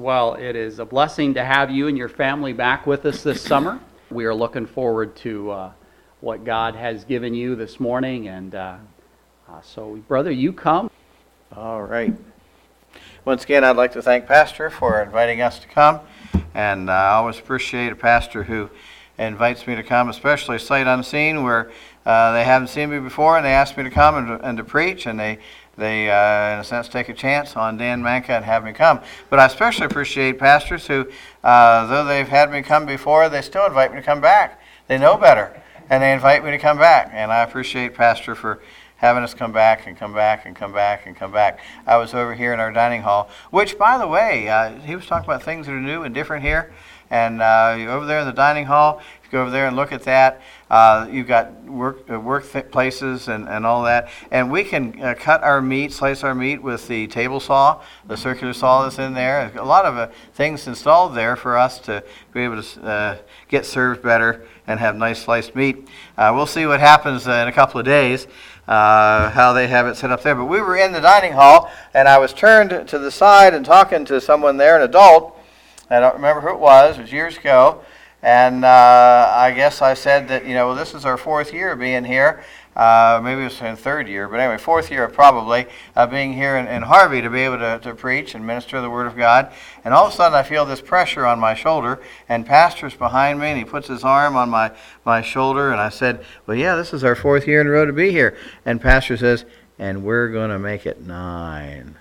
Well, it is a blessing to have you and your family back with us this summer. We are looking forward to what God has given you this morning, and so, brother, you come. All right. Once again, I'd like to thank Pastor for inviting us to come, and I always appreciate a pastor who invites me to come, especially sight unseen, where they haven't seen me before, and they ask me to come and to preach, and they in a sense, take a chance on Dan Manka and have me come. But I especially appreciate pastors who, though they've had me come before, they still invite me to come back. They know better, and they invite me to come back. And I appreciate Pastor for having us come back and come back and come back and come back. I was over here in our dining hall, which, by the way, he was talking about things that are new and different here. And over there in the dining hall, if you go over there and look at that, you've got work places and all that. And we can cut our meat, slice our meat with the table saw, the circular saw that's in there. A lot of things installed there for us to be able to get served better and have nice sliced meat. We'll see what happens in a couple of days, how they have it set up there. But we were in the dining hall, and I was turned to the side and talking to someone there, an adult. I don't remember who it was years ago, and I guess I said that, well, this is our fourth year being here, maybe it was in third year, but anyway, fourth year probably, being here in Harvey to be able to preach and minister the Word of God, and all of a sudden I feel this pressure on my shoulder, and Pastor's behind me, and he puts his arm on my shoulder, and I said, well, yeah, this is our fourth year in a row to be here, and Pastor says, and we're going to make it 9.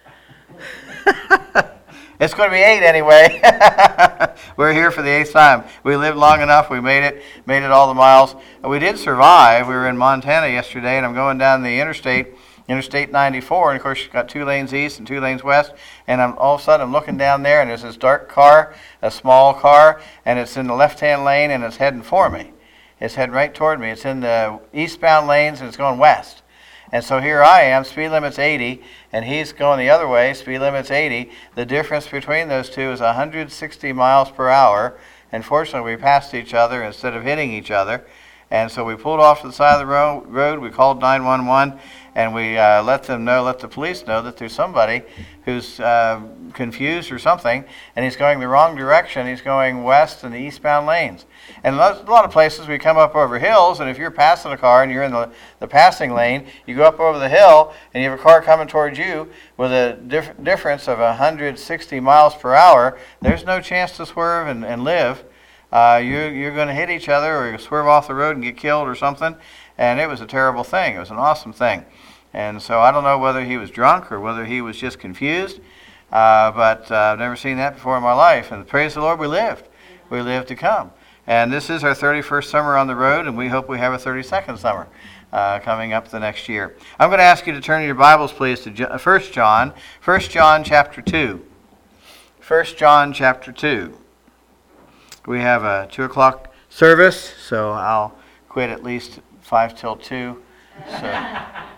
It's going to be 8 anyway. We're here for the 8th time. We lived long enough. We made it all the miles. We did survive. We were in Montana yesterday, and I'm going down the Interstate 94, and of course, you've got 2 lanes east and 2 lanes west, and all of a sudden I'm looking down there, and there's this dark car, a small car, and it's in the left-hand lane, and it's heading for me. It's heading right toward me. It's in the eastbound lanes, and it's going west. And so here I am, speed limit's 80, and he's going the other way, speed limit's 80. The difference between those two is 160 miles per hour. And fortunately, we passed each other instead of hitting each other. And so we pulled off to the side of the road, we called 911, and we let the police know that there's somebody who's confused or something, and he's going the wrong direction. He's going west in the eastbound lanes. And a lot of places we come up over hills, and if you're passing a car and you're in the passing lane, you go up over the hill, and you have a car coming towards you with a difference of 160 miles per hour. There's no chance to swerve and live. You're going to hit each other, or you swerve off the road and get killed or something. And it was a terrible thing. It was an awesome thing. And so I don't know whether he was drunk or whether he was just confused, but I've never seen that before in my life. And praise the Lord, we lived. We lived to come. And this is our 31st summer on the road, and we hope we have a 32nd summer coming up the next year. I'm going to ask you to turn your Bibles, please, to 1 John chapter 2. 1 John chapter 2. We have a 2 o'clock service, so I'll quit at least 5 till 2. So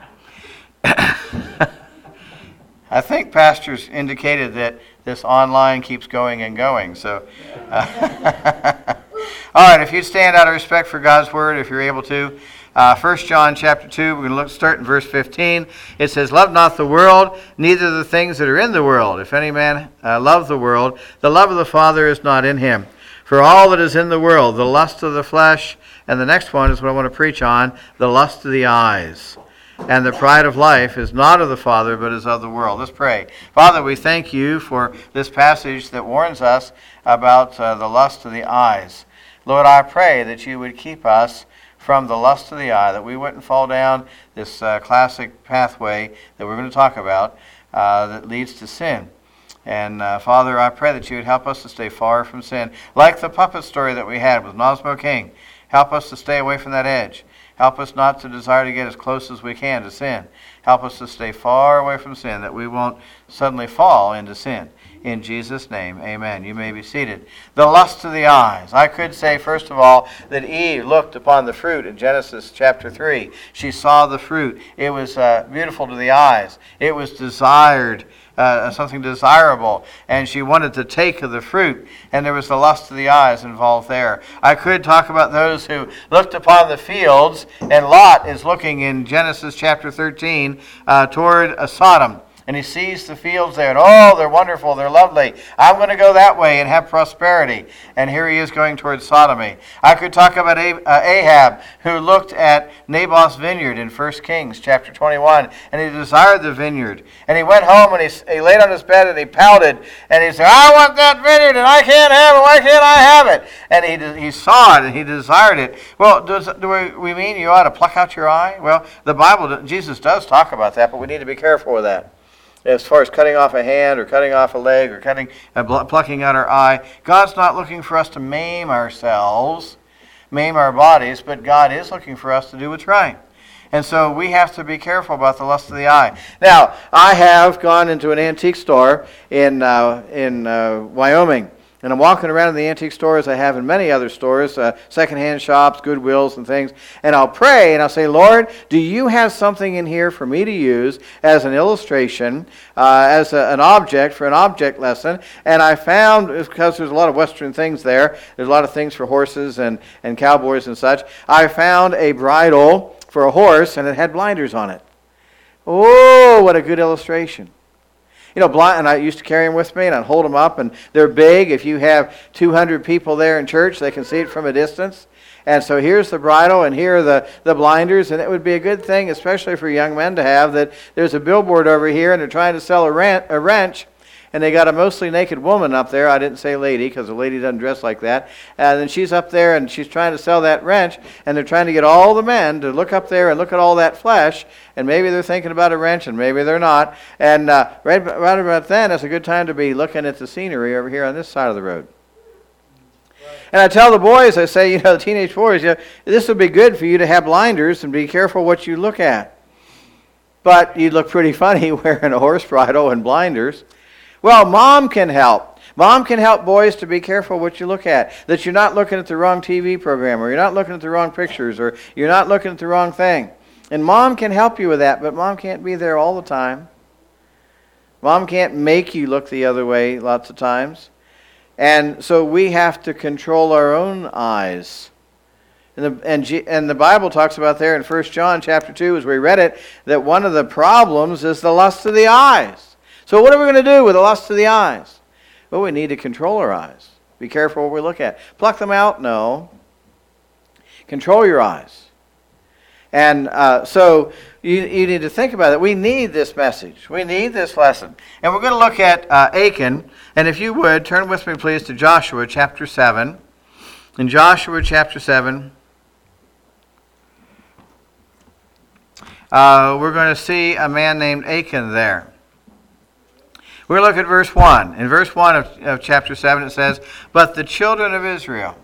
I think Pastor's indicated that this online keeps going and going. So, all right, if you'd stand out of respect for God's Word, if you're able to. 1 John chapter 2, we're going to start in verse 15. It says, love not the world, neither the things that are in the world. If any man love the world, the love of the Father is not in him. For all that is in the world, the lust of the flesh, and the next one is what I want to preach on, the lust of the eyes. And the pride of life is not of the Father, but is of the world. Let's pray. Father, we thank you for this passage that warns us about the lust of the eyes. Lord, I pray that you would keep us from the lust of the eye, that we wouldn't fall down this classic pathway that we're going to talk about that leads to sin. And Father, I pray that you would help us to stay far from sin. Like the puppet story that we had with Nosmo King, help us to stay away from that edge. Help us not to desire to get as close as we can to sin. Help us to stay far away from sin, that we won't suddenly fall into sin. In Jesus' name, amen. You may be seated. The lust of the eyes. I could say, first of all, that Eve looked upon the fruit in Genesis chapter 3. She saw the fruit. It was beautiful to the eyes. It was desired, something desirable, and she wanted to take of the fruit, and there was the lust of the eyes involved there. I could talk about those who looked upon the fields, and Lot is looking in Genesis chapter 13 toward Sodom. And he sees the fields there, and oh, they're wonderful, they're lovely. I'm going to go that way and have prosperity. And here he is going towards Sodomy. I could talk about Ahab, who looked at Naboth's vineyard in 1 Kings chapter 21, and he desired the vineyard. And he went home, and he laid on his bed, and he pouted, and he said, I want that vineyard, and I can't have it. Why can't I have it? And he saw it, and he desired it. Well, do we mean you ought to pluck out your eye? Well, the Bible, Jesus does talk about that, but we need to be careful with that. As far as cutting off a hand or cutting off a leg or plucking out our eye, God's not looking for us to maim ourselves, maim our bodies, but God is looking for us to do what's right. And so we have to be careful about the lust of the eye. Now, I have gone into an antique store in Wyoming. And I'm walking around in the antique store as I have in many other stores, secondhand shops, Goodwills and things. And I'll pray and I'll say, Lord, do you have something in here for me to use as an illustration, as an object for an object lesson? And I found, because there's a lot of Western things there's a lot of things for horses and cowboys and such. I found a bridle for a horse and it had blinders on it. Oh, what a good illustration. You know, and I used to carry them with me, and I'd hold them up, and they're big. If you have 200 people there in church, they can see it from a distance. And so here's the bridle, and here are the blinders, and it would be a good thing, especially for young men, to have that there's a billboard over here, and they're trying to sell a wrench, and they got a mostly naked woman up there. I didn't say lady, because a lady doesn't dress like that. And then she's up there, and she's trying to sell that wrench, and they're trying to get all the men to look up there and look at all that flesh, and maybe they're thinking about a wrench, and maybe they're not. And right about then, it's a good time to be looking at the scenery over here on this side of the road. And I tell the boys, I say, the teenage boys, this would be good for you to have blinders and be careful what you look at. But you'd look pretty funny wearing a horse bridle and blinders. Well, Mom can help. Mom can help boys to be careful what you look at, that you're not looking at the wrong TV program, or you're not looking at the wrong pictures, or you're not looking at the wrong thing. And Mom can help you with that, but Mom can't be there all the time. Mom can't make you look the other way lots of times. And so we have to control our own eyes. And the Bible talks about there in 1 John chapter 2, as we read it, that one of the problems is the lust of the eyes. So what are we going to do with the lust of the eyes? Well, we need to control our eyes. Be careful what we look at. Pluck them out? No. Control your eyes. And so you need to think about it. We need this message. We need this lesson. And we're going to look at Achan. And if you would, turn with me, please, to Joshua chapter 7. In Joshua chapter 7, we're going to see a man named Achan there. We're going to look at verse 1. In verse 1 of chapter 7 it says, But the children of Israel.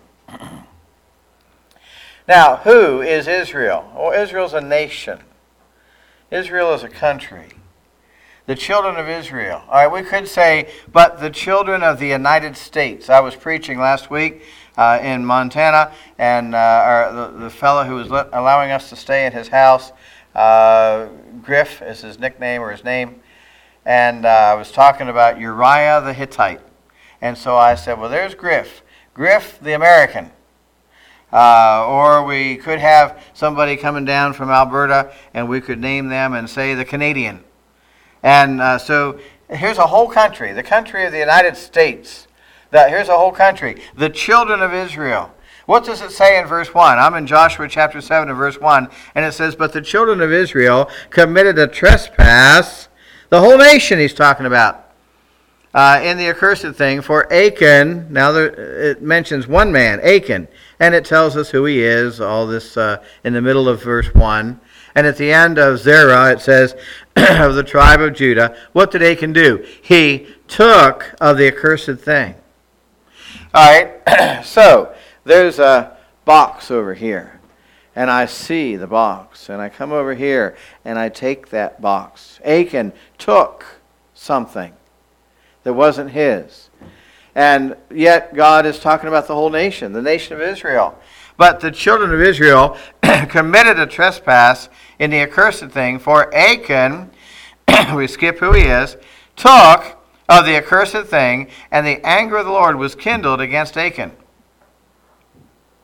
Now, who is Israel? Well, Israel's a nation. Israel is a country. The children of Israel. All right, we could say, but the children of the United States. I was preaching last week in Montana, and the fellow who was allowing us to stay in his house, Griff is his nickname or his name, and I was talking about Uriah the Hittite. And so I said, well, there's Griff. Griff the American. Or we could have somebody coming down from Alberta, and we could name them and say the Canadian. And so here's a whole country, the country of the United States. Here's a whole country, the children of Israel. What does it say in verse 1? I'm in Joshua chapter 7 and verse 1, and it says, But the children of Israel committed a trespass. The whole nation he's talking about. In the accursed thing, for Achan, now it mentions one man, Achan, and it tells us who he is, all this in the middle of verse 1. And at the end of Zerah, it says, of the tribe of Judah, what did Achan do? He took of the accursed thing. All right, so there's a box over here. And I see the box, and I come over here, and I take that box. Achan took something that wasn't his. And yet God is talking about the whole nation, the nation of Israel. But the children of Israel committed a trespass in the accursed thing, for Achan, we skip who he is, took of the accursed thing, and the anger of the Lord was kindled against Achan.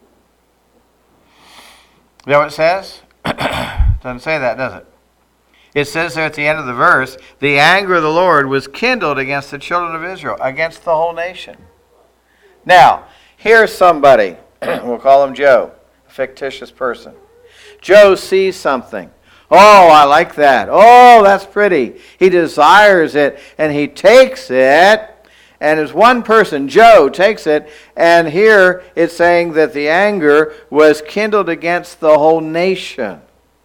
You know what it says? Doesn't say that, does it? It says there at the end of the verse, the anger of the Lord was kindled against the children of Israel, against the whole nation. Now, here's somebody, we'll call him Joe, a fictitious person. Joe sees something. Oh, I like that. Oh, that's pretty. He desires it, and he takes it. And as one person, Joe, takes it, and here it's saying that the anger was kindled against the whole nation.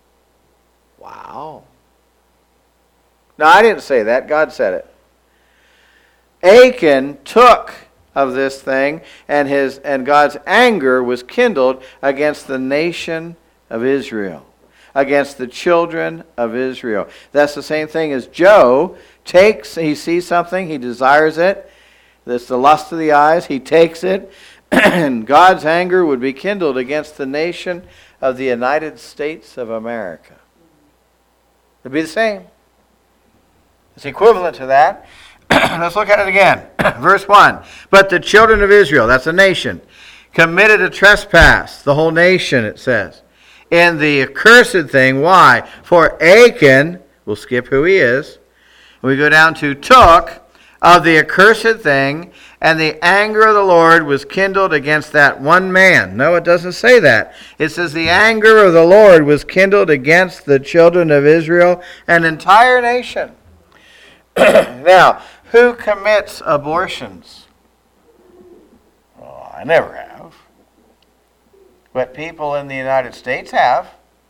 Wow. No, I didn't say that. God said it. Achan took of this thing, and God's anger was kindled against the nation of Israel, against the children of Israel. That's the same thing as Joe he sees something, he desires it. That's the lust of the eyes. He takes it, and God's anger would be kindled against the nation of the United States of America. It'd be the same. It's equivalent to that. Let's look at it again. Verse 1. But the children of Israel, that's a nation, committed a trespass. The whole nation, it says. In the accursed thing. Why? For Achan, we'll skip who he is. We go down to took of the accursed thing, and the anger of the Lord was kindled against that one man. No, it doesn't say that. It says the anger of the Lord was kindled against the children of Israel, an entire nation. Now, who commits abortions? Oh, I never have. But people in the United States have.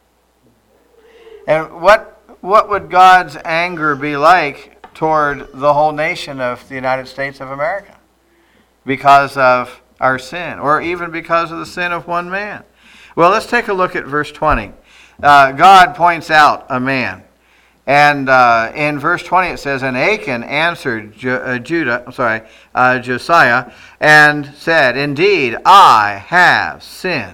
And what would God's anger be like toward the whole nation of the United States of America because of our sin, or even because of the sin of one man? Well, let's take a look at verse 20. God points out a man. And in verse 20 it says, and Achan answered Josiah and said, indeed, I have sinned.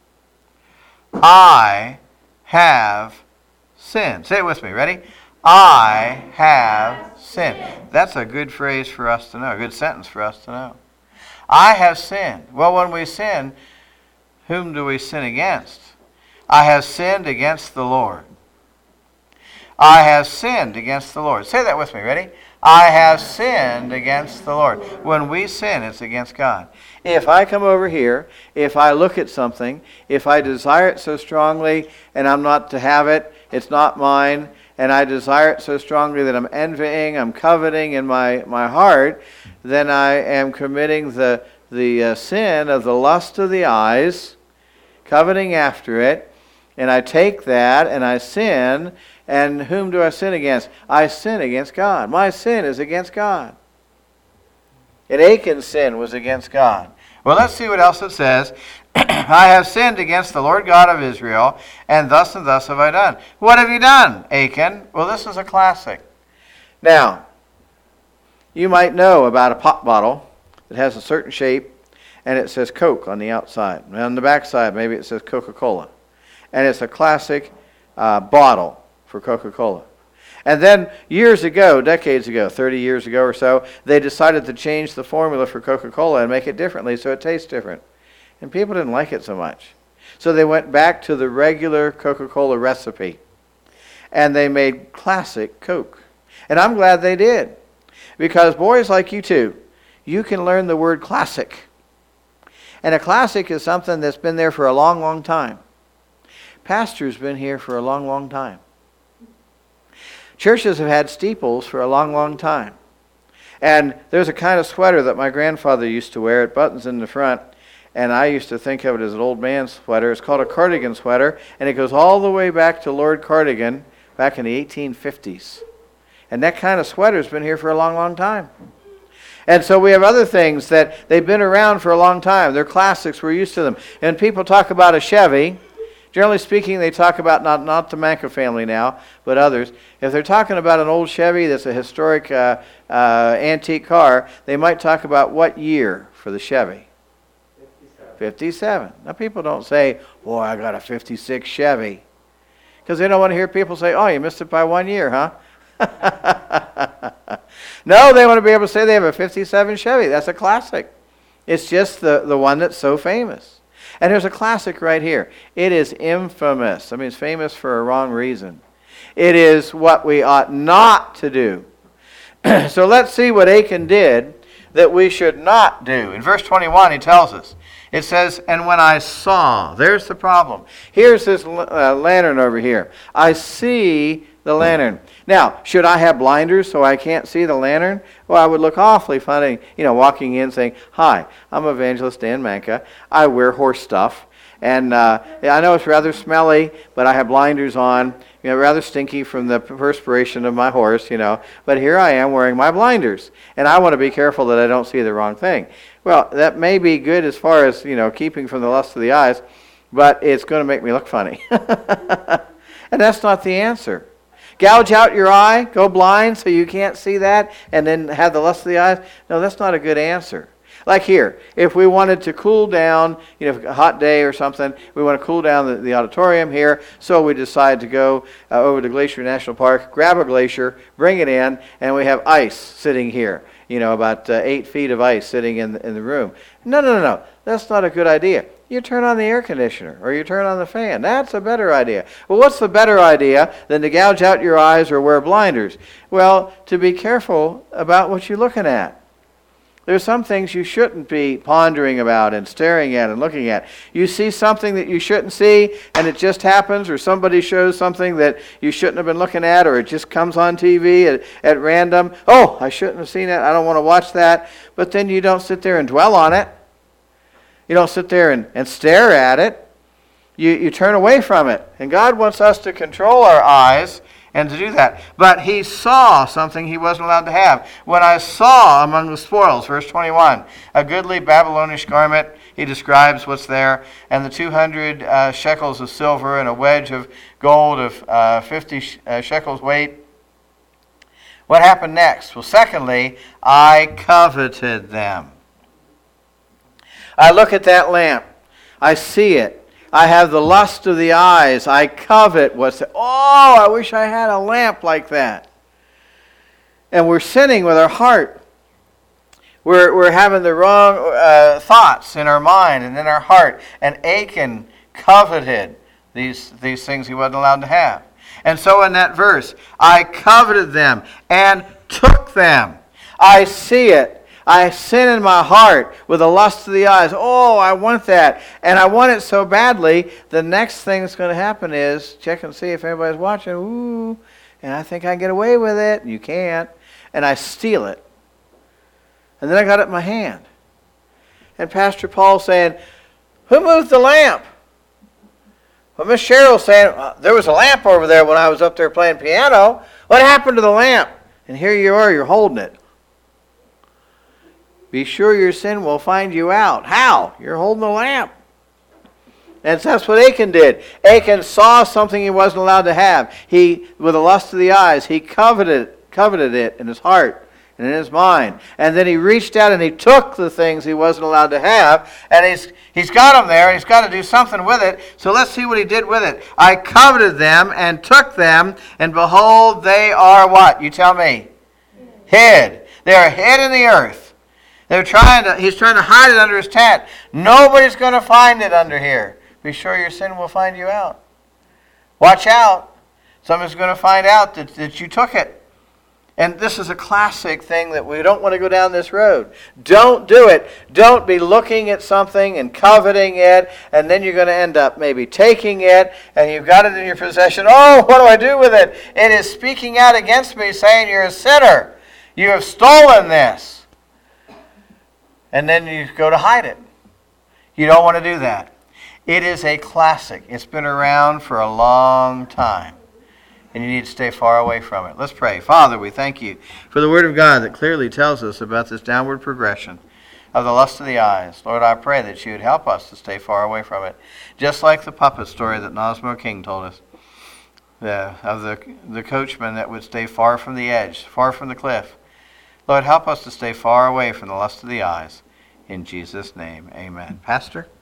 I have sinned. Say it with me. Ready? I have sinned. That's a good phrase for us to know, a good sentence for us to know. I have sinned. Well, when we sin, whom do we sin against? I have sinned against the Lord. I have sinned against the Lord. Say that with me. Ready? I have sinned against the Lord. When we sin, it's against God. If I come over here, if I look at something, if I desire it so strongly and I'm not to have it, it's not mine, and I desire it so strongly that I'm envying, I'm coveting in my heart, then I am committing the sin of the lust of the eyes, coveting after it, and I take that and I sin. And whom do I sin against? I sin against God. My sin is against God. And Achan's sin was against God. Well, let's see what else it says. I have sinned against the Lord God of Israel, and thus have I done. What have you done, Achan? Well, this is a classic. Now, you might know about a pop bottle that has a certain shape, and it says Coke on the outside. And on the back side, maybe it says Coca-Cola. And it's a classic bottle for Coca-Cola. And then years ago, decades ago, 30 years ago or so, they decided to change the formula for Coca-Cola and make it differently so it tastes different. And people didn't like it so much. So they went back to the regular Coca-Cola recipe. And they made classic Coke. And I'm glad they did. Because boys like you two, you can learn the word classic. And a classic is something that's been there for a long, long time. Pastor's been here for a long, long time. Churches have had steeples for a long, long time. And there's a kind of sweater that my grandfather used to wear. It buttons in the front. And I used to think of it as an old man's sweater. It's called a cardigan sweater. And it goes all the way back to Lord Cardigan back in the 1850s. And that kind of sweater's been here for a long, long time. And so we have other things that they've been around for a long time. They're classics. We're used to them. And people talk about a Chevy. Generally speaking, they talk about not the Manca family now, but others. If they're talking about an old Chevy that's a historic antique car, they might talk about what year for the Chevy? 57. Now, people don't say, boy, I got a 56 Chevy. Because they don't want to hear people say, oh, you missed it by 1 year, huh? No, they want to be able to say they have a 57 Chevy. That's a classic. It's just the one that's so famous. And there's a classic right here. It is infamous. I mean, it's famous for a wrong reason. It is what we ought not to do. So let's see what Achan did that we should not do. In verse 21, he tells us, it says, and when I saw, there's the problem. Here's this lantern over here. I see the lantern. Now, should I have blinders so I can't see the lantern? Well, I would look awfully funny, walking in saying, hi, I'm Evangelist Dan Manka. I wear horse stuff. And I know it's rather smelly, but I have blinders on. Rather stinky from the perspiration of my horse, But here I am wearing my blinders. And I want to be careful that I don't see the wrong thing. Well, that may be good as far as, keeping from the lust of the eyes, but it's going to make me look funny. And that's not the answer. Gouge out your eye, go blind so you can't see that, and then have the lust of the eyes? No, that's not a good answer. Like here, if we wanted to cool down, a hot day or something, we want to cool down the auditorium here, so we decide to go over to Glacier National Park, grab a glacier, bring it in, and we have ice sitting here, about 8 feet of ice sitting in the room. No, that's not a good idea. You turn on the air conditioner or you turn on the fan. That's a better idea. Well, what's the better idea than to gouge out your eyes or wear blinders? Well, to be careful about what you're looking at. There's some things you shouldn't be pondering about and staring at and looking at. You see something that you shouldn't see and it just happens, or somebody shows something that you shouldn't have been looking at, or it just comes on TV at random. Oh, I shouldn't have seen that. I don't want to watch that. But then you don't sit there and dwell on it. You don't sit there and stare at it. You turn away from it. And God wants us to control our eyes and to do that. But he saw something he wasn't allowed to have. When I saw among the spoils, verse 21, a goodly Babylonish garment, he describes what's there, and the 200 shekels of silver and a wedge of gold of 50 shekels weight. What happened next? Well, secondly, I coveted them. I look at that lamp. I see it. I have the lust of the eyes. I covet what's there. Oh, I wish I had a lamp like that. And we're sinning with our heart. We're having the wrong thoughts in our mind and in our heart. And Achan coveted these things he wasn't allowed to have. And so in that verse, I coveted them and took them. I see it. I sin in my heart with the lust of the eyes. Oh, I want that. And I want it so badly, the next thing that's going to happen is check and see if anybody's watching. Ooh, and I think I can get away with it. You can't. And I steal it. And then I got it in my hand. And Pastor Paul's saying, who moved the lamp? Well, Miss Cheryl's saying, there was a lamp over there when I was up there playing piano. What happened to the lamp? And here you are, you're holding it. Be sure your sin will find you out. How? You're holding the lamp. And that's what Achan did. Achan saw something he wasn't allowed to have. He, with the lust of the eyes, he coveted it in his heart and in his mind. And then he reached out and he took the things he wasn't allowed to have. And he's got them there and he's got to do something with it. So let's see what he did with it. I coveted them and took them, and behold, they are what? You tell me. Hid. They are hid in the earth. He's trying to hide it under his tent. Nobody's going to find it under here. Be sure your sin will find you out. Watch out. Someone's going to find out that you took it. And this is a classic thing that we don't want to go down this road. Don't do it. Don't be looking at something and coveting it, and then you're going to end up maybe taking it, and you've got it in your possession. Oh, what do I do with it? It is speaking out against me, saying you're a sinner. You have stolen this. And then you go to hide it. You don't want to do that. It is a classic. It's been around for a long time. And you need to stay far away from it. Let's pray. Father, we thank you for the Word of God that clearly tells us about this downward progression of the lust of the eyes. Lord, I pray that you would help us to stay far away from it. Just like the puppet story that Nosmo King told us. Of the coachman that would stay far from the edge, far from the cliff. Lord, help us to stay far away from the lust of the eyes. In Jesus' name, amen. Pastor?